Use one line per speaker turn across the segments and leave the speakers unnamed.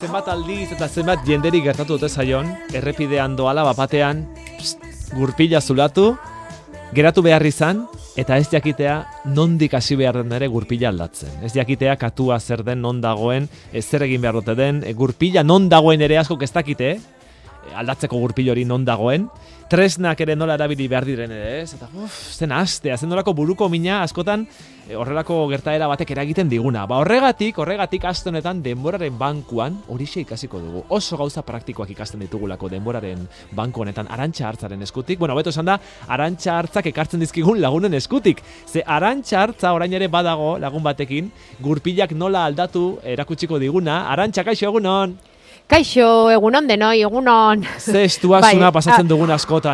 Zenbat aldiz eta zenbat jenderi gertatu dute zaion, errepidean doala bapatean, gurpila zulatu, geratu behar izan, eta ez jakitea nondik hasi behar den ere gurpila aldatzen. Ez jakitea katua zer den, non dagoen, zer egin behar dute den, gurpila non dagoen ere askok ez dakite, aldatzeko gurpil hori non dagoen, tresnak ere nola erabili behar diren ere, ez? Eta zen astea, zen nolako buruko mina askotan horrelako gertaera batek eragiten diguna. Horregatik aste honetan denboraren bankuan horixe ikasiko dugu. Oso gauza praktikoak ikasten ditugulako denboraren banku honetan Arantxa Hartzaren eskutik. Bueno, beto esan da, Arantxa Hartzak ekartzen dizkigun lagunen eskutik. Ze Arantxa Hartza orain ere badago lagun batekin, gurpilak nola aldatu erakutsiko diguna. Arantxa, kaixo, egunon!
Kaixo, egunon denoi, egunon.
Ze estuazuna pasatzen dugun askotan,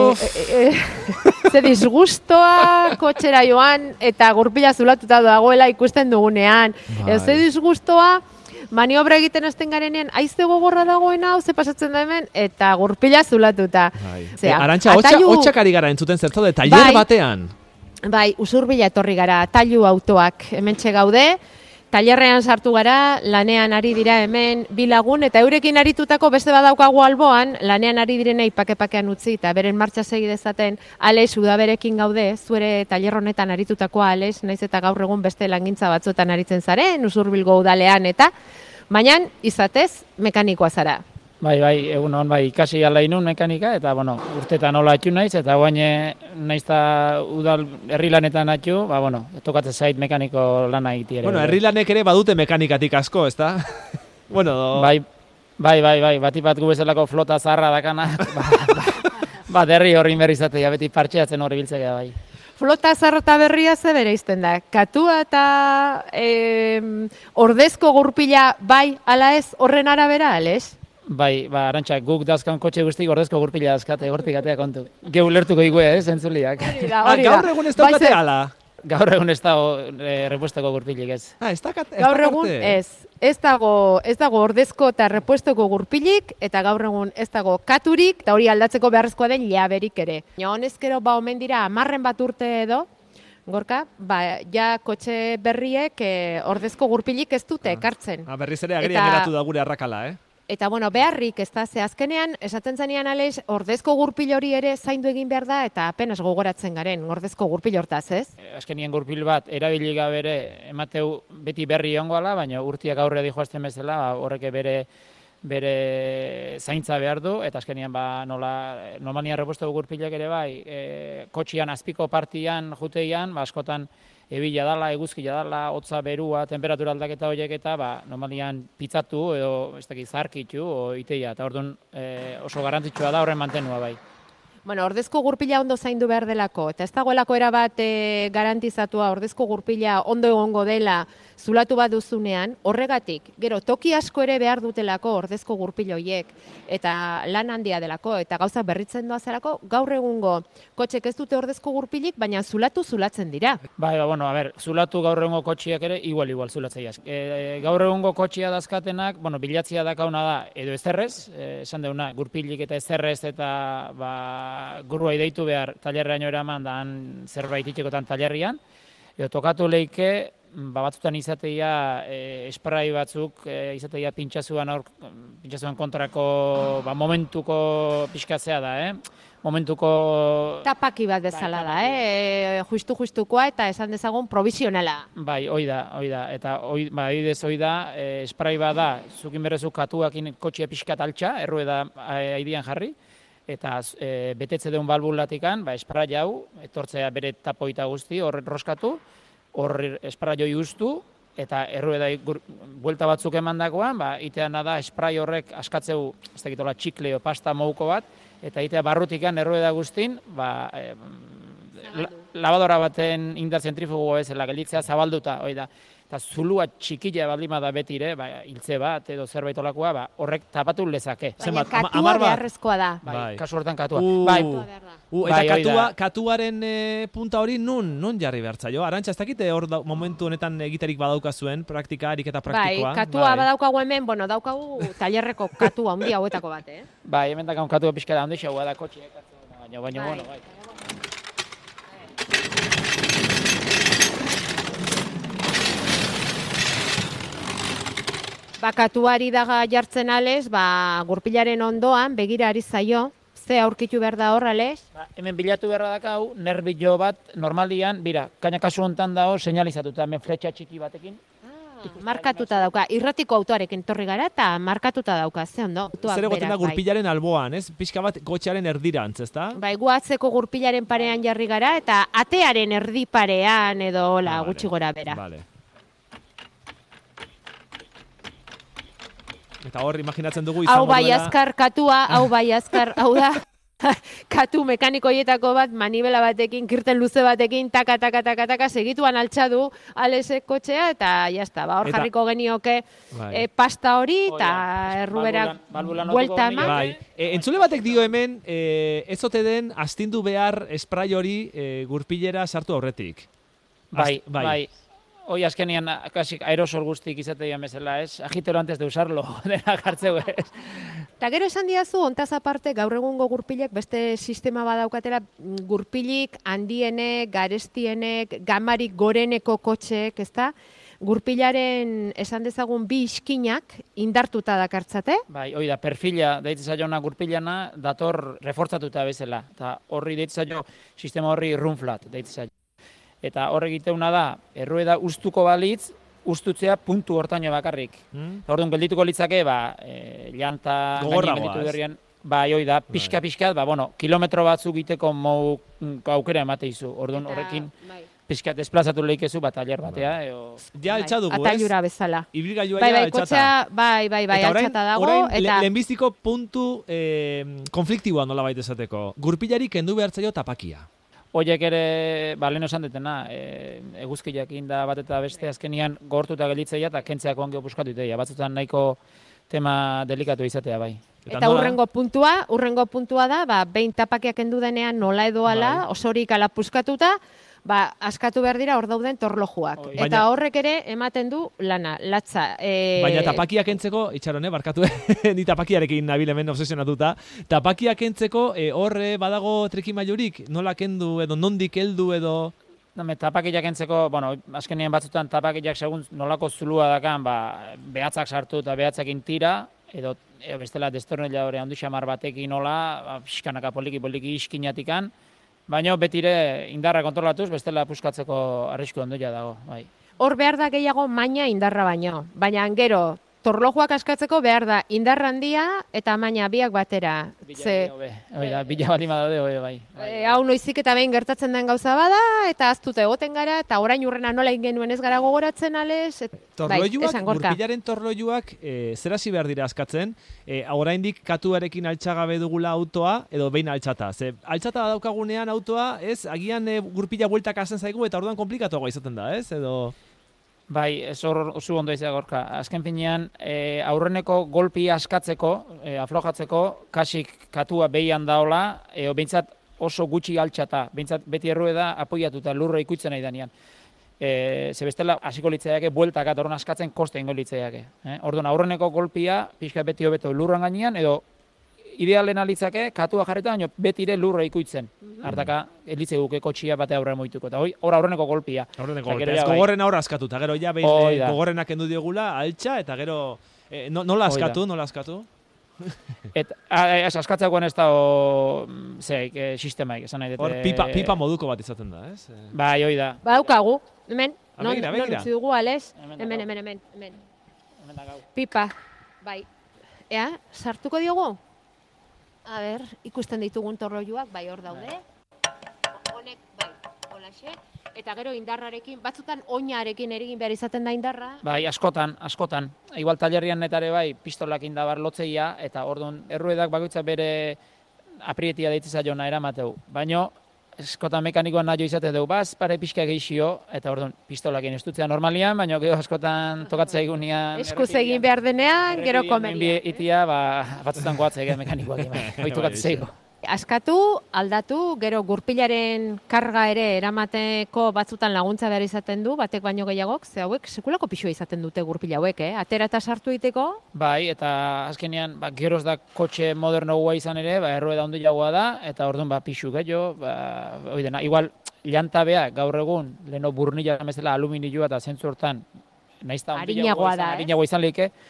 Ze disgustoa kotxera joan eta gurpila zulatuta dagoela ikusten dugunean. Ze disgustoa maniobra egiten hasten garenean, aizte gogorra dagoen hau, ze pasatzen da hemen, eta gurpila zulatuta.
Arantxa, hotxak ari gara entzuten zertzaude, taller batean.
Bai, Usurbila etorri gara, tailu autoak hementxe gaude. Tailerrean sartu gara, lanean ari dira hemen bi lagun, eta eurekin aritutako beste badaukagu alboan, lanean ari direnei pake-pakean utzi, eta beren martxa segi dezaten, Alex udaberekin gaude, zuere tailer honetan aritutako Alex, naiz eta gaur egun beste langintza batzuetan aritzen zaren, Usurbilgo udalean, eta baina izatez mekanikoa zara.
Bai, egunon, ikasi ala inun mekanika, eta urtetan nola atxu naiz, eta guain naiz eta udal herri lanetan atxu, tokatzen zait mekaniko lana egiti ere.
Herri lanek ere badute mekanikatik asko, ezta?
Bai, bati bat gu bezalako flota zaharra dakana, herri horri berri izatea, beti partxeatzen horri biltzea bai.
Flota zaharra eta berria ze bere izten da? Katua eta ordezko gurpila bai ala ez horren arabera, Alex?
Bai, Arantxa, guk dazkan kotxe guztik ordezko gurpila dazkate, hortik atea kontu. Geu lertuko igue, entzuliak.
Hori da.
Gaur egun ez daukate ala?
Gaur egun ez dago repuesteko gurpilik ez.
Gaur egun ez dago ordezko eta repuesteko gurpilik, eta gaur egun ez dago katurik, eta hori aldatzeko beharrezkoa den jaberik ere. Honezkero omen dira 10 bat urte edo, Gorka, ja kotxe berriek ordezko gurpilik ez dute ekartzen.
Berriz ere agerian geratu da gure arrakala,
Eta beharrik ez da, ze azkenean, esaten zanean Alex, ordezko gurpil hori ere zaindu egin behar da, eta apenas gogoratzen garen, ordezko gurpil hortaz, ez?
Azkenien gurpil bat, erabili gabe emateu beti berri ongoala, baina urtiak aurre dihoazten bezala, horrek bere zaintza behar du, eta azkenian normalian repuesteko gurpilak ere bai, kotxian azpiko partian, juteian, askotan ebila dala, eguzkila dala, hotza berua, temperatura aldaketa horiek eta normalian pitzatu edo zarkitu o iteia, eta orduan oso garrantzitsua da horren mantenua bai.
Ordezko gurpila ondo zaindu behar delako, eta ez dagoelako erabat garantizatua ordezko gurpila ondo egongo dela zulatu bat duzunean, horregatik, gero toki asko ere behar dutelako ordezko gurpil horiek, eta lan handia delako, eta gauza berritzen doazarako, gaur egungo kotxek ez dute ordezko gurpilik, baina zulatzen dira.
Bai, zulatu gaur egungo kotxiak ere, igual zulatzea. Gaur egungo kotxia dazkatenak, bilatzia dakauna da, edo ezerrez, esan deuna, gurpilik eta ezerrez, eta gurua ideitu behar tailerrean eraman da zerbait itxekotan tailerrian, edo tokatu leike, batzutan izateia esprai batzuk, izateia pintxasuan kontrako momentuko pixkatzea da, momentuko...
Tapaki bat bezala da, justukoa eta esan dezagun provisionala.
Bai, hoi da, eta hoi da, esprai bat da, zukin berrezuk katuakin kotxia pixkat altxa, errue da aidian jarri, eta betetze deun balbulatikan, esprai jau, etortzea bere tapoita guzti, horret roskatu, hor esprai joi ustu, eta errueda buelta batzuk emandakoan, itean da esprai horrek askatzeu, ez dakitola txikle o pasta mouko bat, eta itea barrutikan errueda guztin, lavadora baten indar zentrifugo bezala gelditzea zabalduta, hoi da. Eta zulua txikila baldima da betire, hiltze bat edo zerbait olakoa, horrek tapatu lezake.
Baina katua beharrezkoa da.
Kasu hortan katua.
Eta katuaren punta hori nun jarri behar zaio? Arantxa, ez dakite hor momentu honetan egiterik badaukazuen, praktikarik eta praktikoa?
Katua badaukagu hemen, daukagu tailerreko katua handi hauetako bat,
hemen dakaun katua pixka da handi xaua da kotxiek, baina,
Katuari daga jartzen alez, gurpilaren ondoan, begira ari zaio, ze aurkitu behar da hor, alez?
Hemen bilatu beharra dakau, nerbilo bat, normalian, bira, kaina kasu hontan dago, señalizatuta, hemen fletxa txiki batekin.
Markatuta dauka, irratiko autoarekin torri gara eta markatuta dauka, ze ondo.
Zer egoten da gurpilaren alboan, ez? Pixka bat kotxearen erdirantz, ezta?
Bai, gu atzeko gurpilaren parean jarri gara eta atearen erdi parean edo gutxi gora bera.
Vale. Eta hor, imaginatzen dugu izango
duela... Hau bai azkar katua, hau bai azkar, hau da... Katu mekaniko hietako bat, manibela batekin, kirten luze batekin, taka, segituan altxa du alesek kotxea, eta jazta, hor jarriko genioke pasta hori, eta erruberak buelta eman.
Bai. Entzule batek dio hemen, ez ote den, astindu behar esprai hori gurpilera sartu aurretik.
Bai. Hoi azkenian, aerosol guztik izatea bezala, ez? Agitero antes de usarlo, dena jartzeu, ez?
Eta gero esan diazu, ontaz aparte, gaur egungo gurpilek, beste sistema badaukatela, gurpilik handienek, garestienek, gamarik goreneko kotxeek, ezta? Gurpilaren, esan dezagun, bi iskinak indartuta dakartzate?
Bai, hoi da, perfila deitzen zaiona gurpilana, dator refortzatuta bezala. Eta horri deitzen zaio, sistema horri runflat deitzen zaio. Eta hor egiteuna da, errueda ustuko balitz, ustutzea puntu hortaino bakarrik. Orduan geldituko litzake, llanta gelditu berrian, hoi da, pixka, kilometro batzuk iteko aukera emateizu. Orduan horrekin pixka desplazatu lehikezu taller batea.
Ja altxa dugu, ez?
Atailura bezala.
Ibilgailua ja altxata.
Bai, altxata dago.
Orain, lehenbiziko puntu konfliktiboa nola baita esateko. Gurpilari kendu behartzaio tapakia.
Hoiek ere, lehen esan detena, eguzkiak inda bat eta beste azkenian gogortuta gelditzeia eta kentzeako ongi opuskatu iteia. Batzutan nahiko tema delikatu izatea, bai.
Eta urrengo puntua da, behin tapakiak kendu denean nola edoala, osorik ala puskatuta, askatu behar dira hor dauden torlojuak. Eta horrek ere ematen du lana, latza.
Baina tapakiak kentzeko, itxaron, barkatu, ni tapakiarekin nabil hemen obsesionatuta, tapakiak kentzeko horre badago trikimailurik, nola kendu edo nondik heldu edo...
Tapakiak kentzeko, azkenien batzutan tapakiak segun nolako zulua dakan, behatzak sartu eta behatzakin tira, edo bestela destornila hori handu xamar batekin nola, pixkanaka poliki iskinatikan, baina betire indarra kontrolatuz, bestela puskatzeko arrisku ondoia dago.
Hor behar da gehiago maina indarra baino, baina gero torlojuak askatzeko behar da indarra handia eta maina biak batera.
Bila balima daude, bai.
Hau noizik eta behin gertatzen den gauza bada, eta aztute egoten gara, eta orain urrena nola ingenuen ez gara gogoratzen alez.
Gurpilaren torlojuak zer hasi behar dira askatzen, oraindik katuarekin altxagabe dugula autoa, edo behin altxata. Altxata daukagunean autoa, ez, agian gurpila bueltak hasten zaigu, eta orduan komplikatuagoa izaten da, ez, edo...
Bai, ez hor oso ondo izan gorka. Azken finean, aurreneko golpi askatzeko, aflojatzeko, kasik katua behian daola, behintzat oso gutxi altxata, behintzat beti errueda apoiatuta lurra ikutzen nahi danean. Ze bestela, hasiko litzaiake, bueltak atorren askatzen koste ingo litzaiake. Orduan, aurreneko golpia, pixka beti hobeto lurran gainean, edo idealen alitzake, katua jarreta, baina betire lurra ikutzen. Hartaka, elitze guke kotxia bate aurre moituko. Eta hor aurreneko golpia.
Ez gogorrena hor askatuta, gero ja behin gogorrenak endu diogula, altxa, eta gero nola askatu?
Askatzakoan ez da sistemaik, esan nahi dut.
Hor pipa moduko bat izaten da, ez?
Bai, hoi da.
Daukagu, hemen, non utzi dugu, alez?
Hemen.
Pipa, bai. Sartuko diogu? A ber, ikusten ditugun torlojuak, bai hor daude. Honek, bai, holaxe. Eta gero indarrarekin, batzutan oinarekin erigin behar izaten da indarra.
Bai, askotan. Igual talerrian netare bai, pistolak indabar lotzeia, eta orduan erruedak bakoitza bere aprietia deitza zaiona eramateu. Baina, askotan mekanikoan nahi izate dugu, pare pixka geixio, eta orduan pistolakin estutzea normalian, baina gero askotan tokatzea egunean...
Eskuz egin behar denean, gero komeria.
Itia, batzutan goatzea egin mekanikoak egin, hoi tokatzea ego.
Askatu, aldatu, gero gurpilaren karga ere eramateko batzutan laguntza behar izaten du, batek baino gehiagok, ze hauek sekulako pixua izaten dute gurpila hauek, atera eta sartu iteko.
Bai, eta azkenean, geroz da kotxe modernoa izan ere, errueda ondo jagoa da, eta orduan pixu gehiago, igual, llantabea gaur egun, leheno burnila bezala aluminioa eta zentzu hortan, nahiz eta
arinagoa da,
arinagoa izan lehike,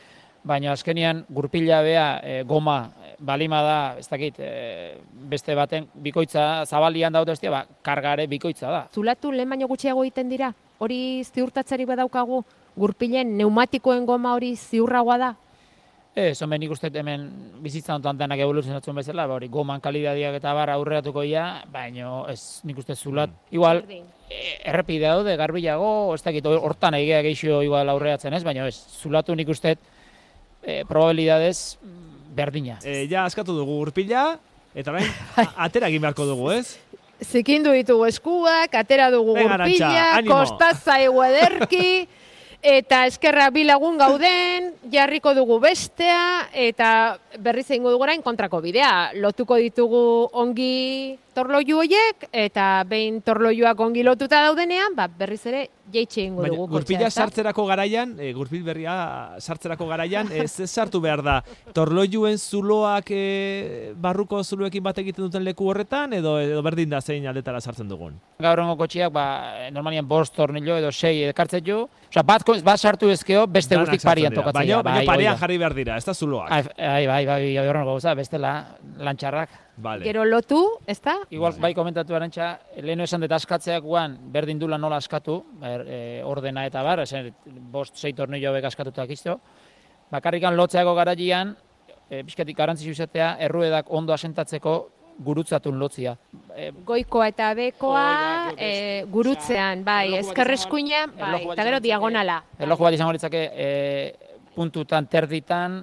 baina azkenian gurpila bea goma balima da, ez dakit, beste baten bikoitza zabalian daude ba, kargare bikoitza da.
Zulatu lehen baino gutxiago egiten dira? Hori ziurtatzari badaukagu gurpilen pneumatikoen goma hori ziurragoa da?
Zonben nik uste hemen bizitza honetan denak evoluzionatzen bezala, hori goman kalidadiak eta bar aurreratuko ia, baina ez nik uste zulat. Igual, errepide daude, garbilago, ez dakit, hortan egea geixo igual aurreatzen ez, baina ez, zulatu nik uste probabilidades berdina.
Ja askatu dugu gurpila, eta orain atera egin beharko dugu, ez?
Zikindu ditugu eskuak, atera dugu gurpila, kostaza ederki, eta eskerra bilagun gauden, jarriko dugu bestea, eta berriz egingo dugu orain kontrako bidea. Lotuko ditugu ongi torloju horiek, eta behin torlojuak ongi lotuta daudenean, berriz ere jeitxe egingo dugu.
Gurpila sartzerako garaian, gurpil berria sartzerako garaian, ez sartu behar da. Torlojuen zuloak barruko zuloekin bat egiten duten leku horretan, edo berdin da zein aldetara sartzen dugun?
Gaur hongo kotxiak, normalian 5 tornillo edo 6 ekartzen jo, bat sartu ezkeo, beste guztik parian tokatzen.
Baina parean jarri behar dira, ez da zuloak.
Bai, horrengo gauza, bestela lantxarrak.
Vale.
Gero lotu, ez da?
Igual, bai komentatu Arantxa, leheno esan dut askatzeak guan, berdin dula nola askatu, ordena eta bar, 5-6 tornillo hauek askatutak izto. Bakarrikan lotzeako garaian, pixkatik garantzizu izatea, erruedak ondo asentatzeko gurutzatun lotzia.
Goikoa eta bekoa, gurutzean, bai, ezkerreskuina, bai, eta gero diagonala.
Erloju bat izango litzake, puntutan, terditan,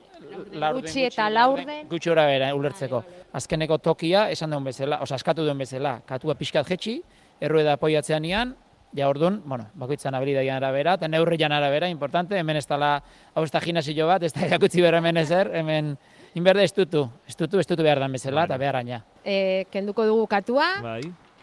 gutxi eta laurden.
Gutxi ora bera, ulertzeko. Azkeneko tokia, esan duen bezala, askatu duen bezala, katua pixkat jetxi, errueda apoiatzean nian, ja orduan, bakoitzan habilidadian arabera, eta neurrian arabera, importante, hemen ez dala, hau ez da gimnasio bat, ez da jakutzi behar hemen ezer, hemen inberde estutu behar den bezala, eta behar aina.
Kenduko dugu katua.
Bai.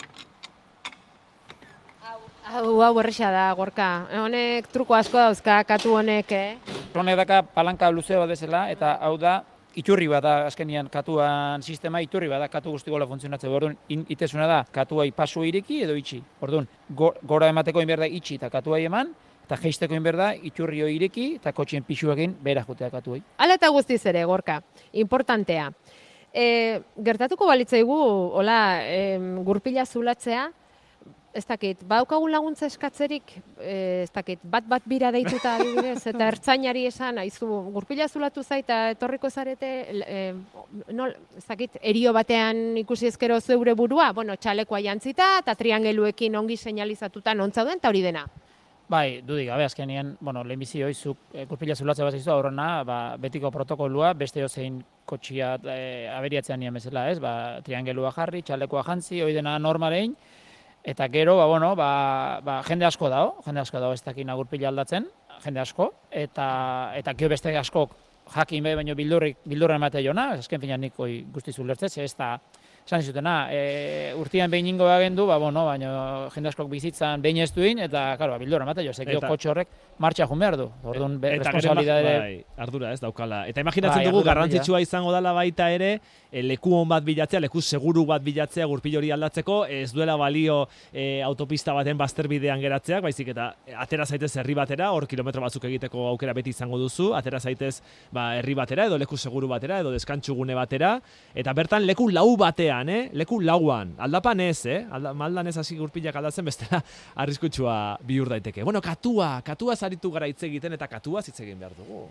Hau berrisa da, Gorka. Honek truko asko dauzka, katu honek,
Honek daka palanka luzea bat bezala, eta hau da, iturri bat da, azkenian katuan sistema iturri bat da, katu guzti gola funtzionatzen. Orduan, itezuna da, katuai pasu iriki edo itxi. Orduan, gora emateko inberda itxi eta katuai eman, eta jeisteko inberda iturri hori ireki eta kotxien pixuekin behera jutea katuai.
Hala eta guztiz ere, Gorka, importantea. Gertatuko balitzaigu, hola, gurpila zulatzea, ez dakit, badaukagun laguntza eskatzerik, ez dakit, bat bira deituta adibidez, eta ertzainari esan, aizu, gurpila zulatu zaita etorriko zarete, ez dakit, erio batean ikusi ezkero zeure burua, txalekoa jantzita, eta triangeluekin ongi seinalizatuta nontzauden, eta hori dena.
Bai, dudik, gabe, azkenean, lehenbizi hoizuk gurpila zulatzea bat zizu, aurrena, betiko protokolua, beste jozein kotxia aberiatzean nian bezala, ez? Triangelua jarri, txalekoa jantzi, hori dena normalein, eta gero, jende asko dago, ez dakina gurpila aldatzen, jende asko, eta gero beste askok jakin behi baino bildurra ematea jona, azken finan nik guztiz ulertzez, ez da, esan dizutena, urtean behin ingo agendu, baina jende askok bizitzan behin ez duin, eta, bildurra ematea jo, zekio kotxe horrek martxa jun behar du, orduan responsabilidade...
Ardura ez daukala. Eta imaginatzen dugu garrantzitsua izango dela baita ere, leku on bat bilatzea, leku seguru bat bilatzea gurpil hori aldatzeko, ez duela balio autopista baten bazterbidean geratzeak, baizik eta atera zaitez herri batera, hor kilometro batzuk egiteko aukera beti izango duzu, atera zaitez herri batera, edo leku seguru batera, edo deskantsugune batera, eta bertan leku lau batean, leku lauan, aldapan ez, maldan ez hasi gurpilak aldatzen, bestela arriskutsua bihur daiteke. Bueno, katua zaritu gara hitz egiten, eta katua hitz egin behar dugu.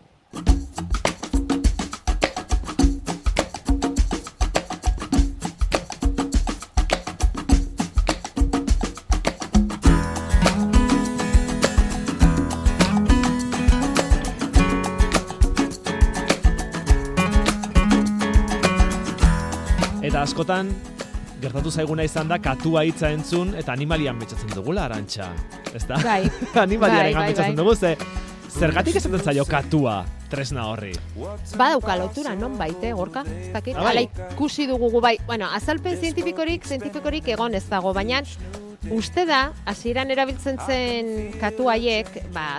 Eta askotan, gertatu zaiguna izan da, katua hitza entzun, eta animalian betxatzen dugula, Arantxa. Ez da?
Bai.
Animaliaren betxatzen dugu, zergatik esaten zaio katua tresna horri?
Badauka lotura, non baite, Gorka? Ez dakit, hala ikusi dugu bai. Azalpen zientifikorik egon ez dago, baina uste da, hasieran erabiltzen zen katu haiek,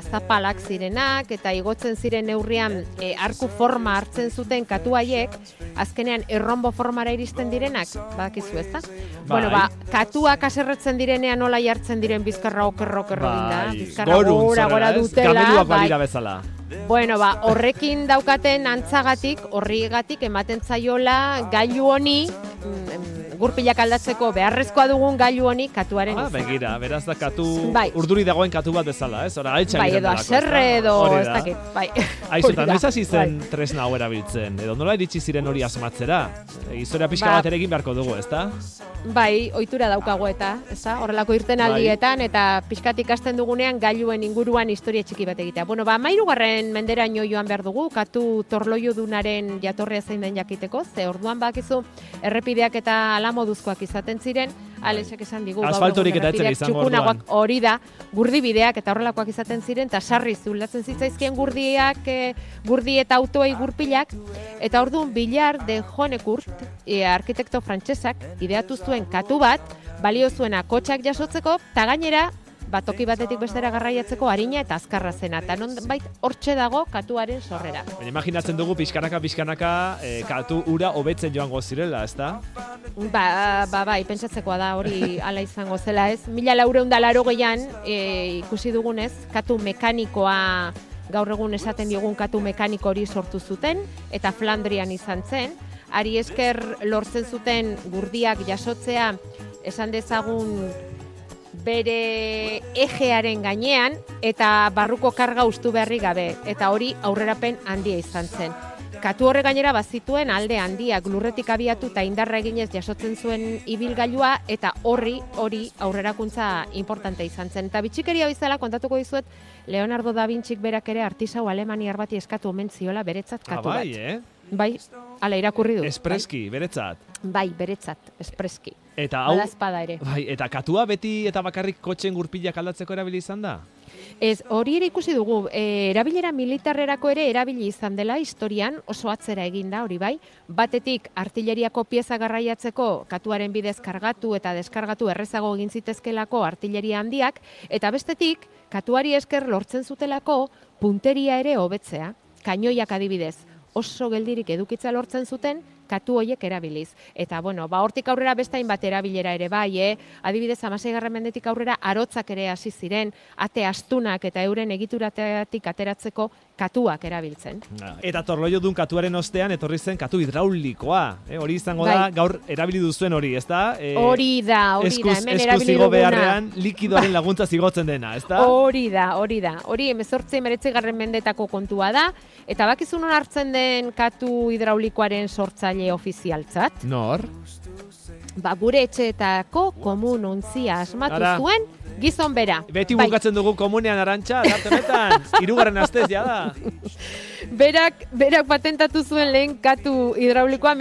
zapalak zirenak, eta igotzen ziren neurrian arku forma hartzen zuten katu haiek, azkenean errombo formara iristen direnak, badakizu ezta?
Bai.
Bueno, katuak aserretzen direnean nola jartzen diren bizkarra okerro dinda, bizkarra
gorun
gora
zorera, ez?
dutela,
Kameluak balira bezala.
Bueno, horrekin daukaten antzagatik, horrigatik ematen zaiola gailu honi, gurpilak aldatzeko beharrezkoa dugun gailu honi katuaren izan.
Begira, beraz da katu,
Bai.
urduri dagoen katu bat bezala, ez? Hora, altxa
Bai,
egiten
edo
delako,
aserre edo,
Hori
ez
da.
dakit, bai.
Aizu, eta
Hori da,
noiz hasi zen
bai.
tresna hau erabiltzen? Edo nola iritsi ziren hori asmatzera? Historia pixka
Ba-
bat ere egin beharko dugu, ezta?
Bai, ohitura daukago eta, ezta? Horrelako irten aldietan eta pixkat ikasten dugunean gailuen inguruan historia txiki bat egitea. Bueno, 13. menderaino joan behar dugu, katu torloiudunaren jatorria zein den jakiteko, ze orduan bakizu errepideak eta ala moduzkoak izaten ziren, Alexek esan digu.
Asfaltorik eta etzen izango orduan.
Hori da, gurdibideak eta horrelakoak izaten ziren, eta sarri zulatzen zitzaizkien gurdiak, gurdi eta autoei gurpilak, eta orduan Villar de Jonecourt, arkitekto frantsesak, ideatu zuen katu bat, balio zuena kotxak jasotzeko, eta gainera, toki batetik bestera garraiatzeko arina eta azkarra zena, eta nonbait hortxe dago katuaren sorrera.
Baina imaginatzen dugu pixkanaka katu ura hobetzen joango zirela, ezta?
Bai, pentsatzekoa da hori hala izango zela, ez? 1480an ikusi dugunez, katu mekanikoa gaur egun esaten diogun katu mekaniko hori sortu zuten, eta Flandrian izan zen, ari esker lortzen zuten gurdiak jasotzea, esan dezagun bere ejearen gainean, eta barruko karga ustu beharrik gabe, eta hori aurrerapen handia izan zen. Katu horre gainera bazituen alde handiak lurretik abiatu eta indarra eginez jasotzen zuen ibilgailua, eta hori aurrerakuntza importante izan zen. Eta bitxikeria bezala kontatuko dizuet, Leonardo da Vinci berak ere artisau alemaniar bati eskatu omen ziola beretzat katu bat. Bai, hala irakurri du.
Espreski, beretzat.
Bai, beretzat, espreski.
Eta hau,
badazpada ere.
Bai, eta katua beti eta bakarrik kotxen gurpilak aldatzeko erabili izan da?
Ez, hori ere ikusi dugu, erabilera militarrerako ere erabili izan dela historian, oso atzera eginda hori bai, batetik artilleriako pieza garraiatzeko katuaren bidez kargatu eta deskargatu errezago egin zitezkelako artilleria handiak, eta bestetik katuari esker lortzen zutelako punteria ere hobetzea, kainoiak adibidez, oso geldirik edukitza lortzen zuten, katu hoiek erabiliz. Eta, bueno, hortik aurrera bestain bat erabilera ere bai, adibidez, 16. mendetik aurrera arotzak ere hasi ziren, ate astunak eta euren egiturateatik ateratzeko katuak erabiltzen.
Eta torloiudun katuaren ostean etorri zen katu hidraulikoa. Hori izango da, gaur erabili duzuen hori, ezta?
Hori da, hemen erabili
zigo
duguna.
beharrean likidoaren laguntza zigotzen dena, ezta?
Hori da. Hori 18. mendetako kontua da, eta bakizu non hartzen den katu hidraulikoaren sortzaile ofizialtzat?
Nor?
Gure etxeetako komun ontzia asmatu zuen gizon bera.
Beti bukatzen dugu komunean Arantxa, dartemetan, 3. astez jada.
Berak patentatu zuen lehen katu hidraulikoa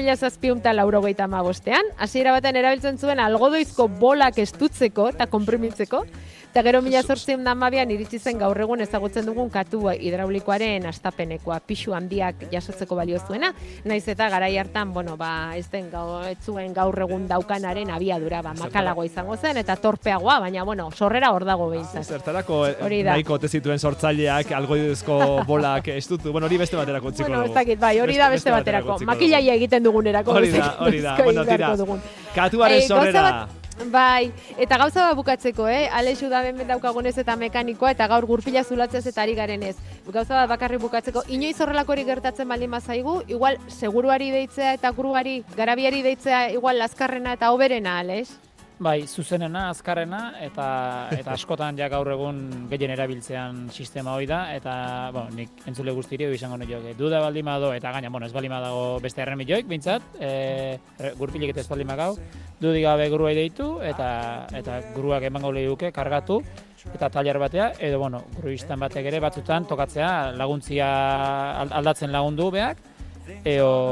1785ean. Hasiera batean erabiltzen zuen algodoizko bolak estutzeko eta konprimitzeko. Eta gero 1812an iritsi zen gaur egun ezagutzen dugun katu hidraulikoaren astapenekoa, pixu handiak jasotzeko balio zuena, naiz eta garai hartan, ez zuen gaur egun daukanaren abiadura, makalagoa izango zen eta torpeagoa, baina sorrera hor dago behintzat.
Zertarako nahiko ote zituen sortzaileak algodoizko bolak estutu, hori beste baterako utziko dugu.
Ez dakit, bai, hori da beste baterako, makillaia egiten dugunerako.
Hori da, tira, katuaren sorrera.
Bai, eta gauza bat bukatzeko, Alexu da hemen daukagunez eta mekanikoa, eta gaur gurpila zulatzez eta ari garenez. Gauza bat bakarrik bukatzeko, inoiz horrelakori gertatzen baldin bazaigu, igual seguruari deitzea eta grugari, garabiari deitzea igual azkarrena eta hoberena, Alex?
Bai, zuzenena, azkarrena, eta askotan ja gaur egun gehien erabiltzean sistema hori da, eta nik entzule guztiri izango nioke. Duda baldin bado, eta gaina, ez baldin badago beste erremioik, bintzat, gurpilik eta ez baldin bagau, dudik gabe gruai deitu, eta gruak emango lehiuke, kargatu, eta tailer batea, edo, gruistan batek ere batzutan tokatzea laguntzia aldatzen lagundu beak,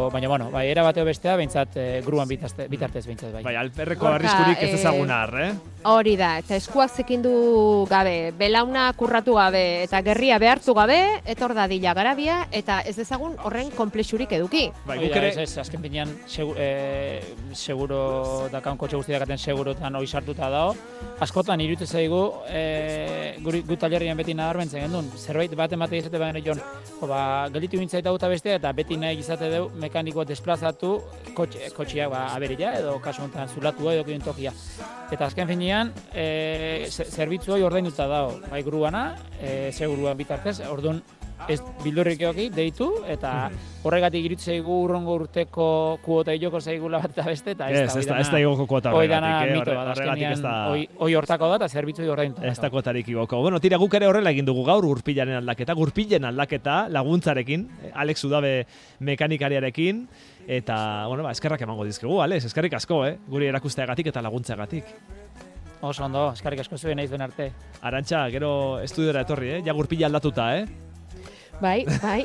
baina, era bateo bestea, behintzat, gruan bitartez behintzat, bai.
Bai, alperreko arriskurik ez ezagunar,
Hori da, eta eskuak zikindu gabe, belauna kurratu gabe, eta gerria behartu gabe, etor dadila garabia, eta ez dezagun horren konplexurik eduki.
Bai,
Hori
guk
da,
ere,
ez, azken finean, seguro dakaun kotxe guzti dakaten segurotan hori sartuta dago. Askotan iruditzen zaigu, gu talerrian beti nabarmentzen gendun, zerbait bat emate izate baina jon, gelditu gintzaita guta bestea, eta beti nahi izate deu mekanikoa desplazatu kotxeak aberila, edo kasu honetan zulatua edo kidun tokia. Eta azken finean, zerbitzu hori ordainuta dago, bai gruana, seguruan bitartez, orduan ez bildurrik egoki, deitu, eta horregatik iruditzen zaigu urrongo urteko kuota joko zaigula bat eta beste, eta
ez da igoko kuota horregatik,
horregatik ez da... Hoi hortako da, eta zerbitzu hori ordainuta.
Ez da kuotarik igoko. Bueno, tira, guk ere horrela egin dugu gaur gurpilaren aldaketa, laguntzarekin, Alex Udabe mekanikariarekin, eta, bueno, eskerrak emango dizkigu, Alex, eskerrik asko, guri erakusteagatik eta laguntzeagatik.
Oso ondo, eskerrik asko zuen nahi duen arte.
Arantxa, gero estudiora etorri, ja gurpila aldatuta,
Bai,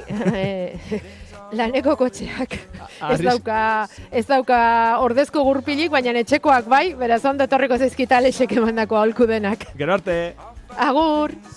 laneko kotxeak ez dauka ordezko gurpilik, baina etxekoak bai, beraz ondo etorriko zaizkita Alexek emandako aholku denak.
Gero arte!
Agur!